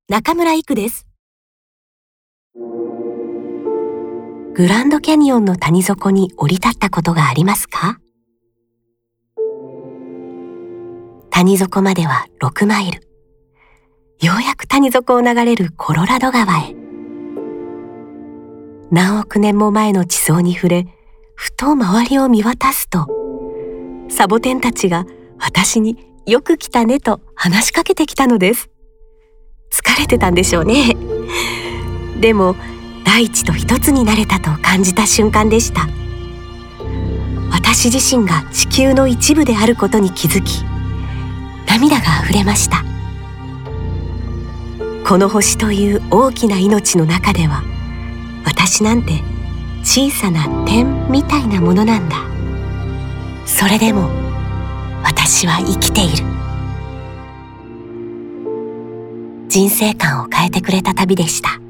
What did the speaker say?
中村育です。グランドキャニオンの谷底に降り立ったことがありますか？谷底までは6マイル。ようやく谷底を流れるコロラド川へ。何億年も前の地層に触れ、ふと周りを見渡すと、サボテンたちが私によく来たねと話しかけてきたのです。疲れてたんでしょうね。でも大地と一つになれたと感じた瞬間でした。私自身が地球の一部であることに気づき、涙があふれました。この星という大きな命の中では、私なんて小さな点みたいなものなんだ。それでも私は生きている。人生観を変えてくれた旅でした。